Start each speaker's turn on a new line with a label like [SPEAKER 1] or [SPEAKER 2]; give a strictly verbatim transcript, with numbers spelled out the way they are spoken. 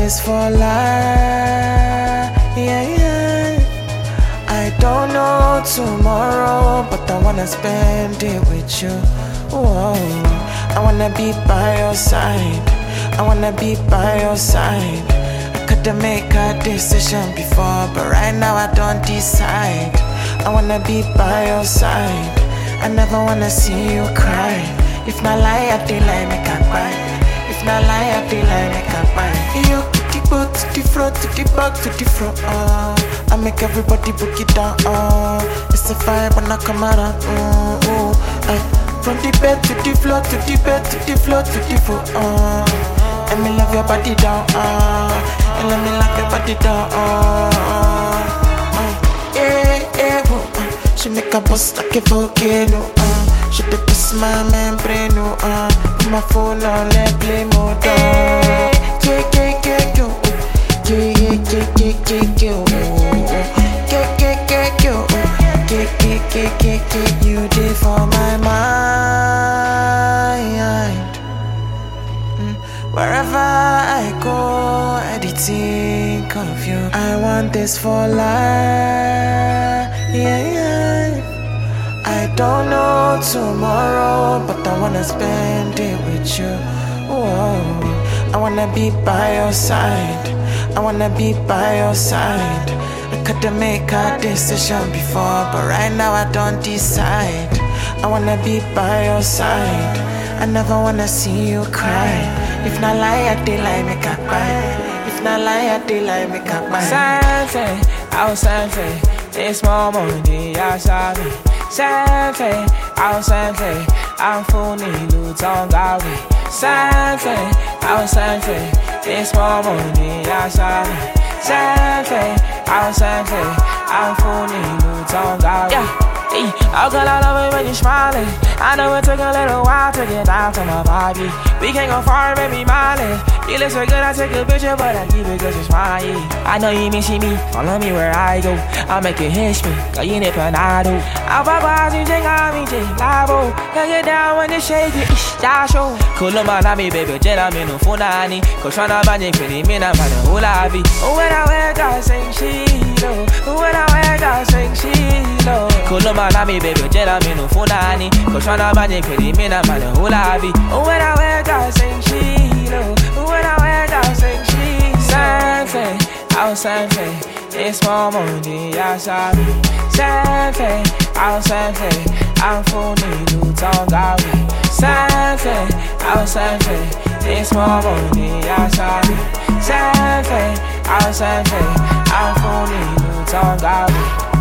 [SPEAKER 1] this for life, yeah, yeah. I don't know tomorrow, but I wanna spend it with you. Whoa. I wanna be by your side, I wanna be by your side. I could've made a decision before, but right now I don't decide. I wanna be by your side, I never wanna see you cry. If not lie, I feel like make a buy. If not lie, I feel like make a buy. You to the boat, to the front, to the back, to the front. Uh, I make everybody book it down. Uh, it's a vibe when I come around. Uh, uh, uh, from the bed to the floor, to the bed, to the floor, to the floor. Uh, let me love your body down. Uh, and let me lock your body down. Uh, uh, yeah, yeah, uh, she make a bust like a volcano. Uh, she the best my membrane. Uh, put my phone on, let play mode. Uh, yeah, yeah, yeah, yo. Yeah, yeah, yeah, yeah, yeah, yo. Yeah, yeah, yeah, yo. Yeah, yeah, yeah, yeah, yeah. You did for my mind. Mm. Wherever I go, I did think of you. I want this for life, yeah, yeah. I don't know tomorrow, but I wanna spend it with you. Whoa. I wanna be by your side, I wanna be by your side. I could've made a decision before, but right now I don't decide. I wanna be by your side, I never wanna see you cry. If not lie, I feel like make a buy. If not lie, I feel like make a buy.
[SPEAKER 2] Something, I was something. It's more money, I saw me. Something, I was something. I'm fooling, you don't got me. Something, I was something. It's more money, I saw me. Something, I was something. I'm fooling, you don't got me. Yeah. Oh girl, I love it when you're smiling. I know it took a little while to get down to my body. We can't go far, baby, smiling. You look so good, I take a picture, but I keep it cause you're smiling. I know you missing me, follow me where I go. I'll make you hiss me, girl, you need panado. I'll pop out, you think I'm in labo. Can get down when you shake it, that show. Kuluma na mi baby, jena mi no funani. Koshana banye kini mina mana hulavi. When I wear that sing shilo, when I wear that sing shilo. Kuluma na mi baby, jena mi no funani. Koshana banye kini mina mana hulavi. When I wear that sing shilo, when I wear that sing shilo. Something, I was something. It's more money, I saw me. Something, I was something. I'm fooling, you don't got me. Something, I was something. It's more money, I saw me. Something, I was something. I'm fooling, you don't got me.